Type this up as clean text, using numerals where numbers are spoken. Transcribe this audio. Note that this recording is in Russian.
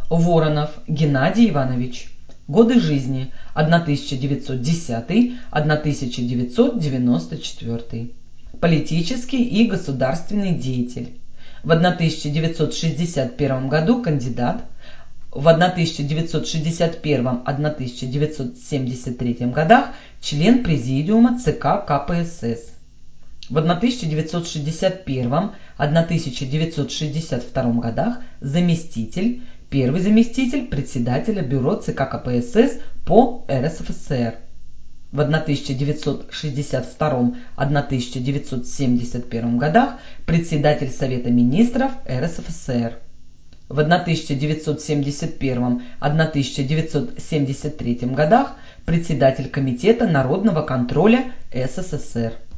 Воронов Геннадий Иванович. Годы жизни 1910-1994. Политический и государственный деятель. В 1961 году кандидат, в 1961-1973 годах член президиума ЦК КПСС. В 1961-1962 годах заместитель, первый заместитель председателя бюро ЦК КПСС по РСФСР. В 1962-1971 годах председатель Совета министров РСФСР. В 1971-1973 годах председатель Комитета народного контроля СССР.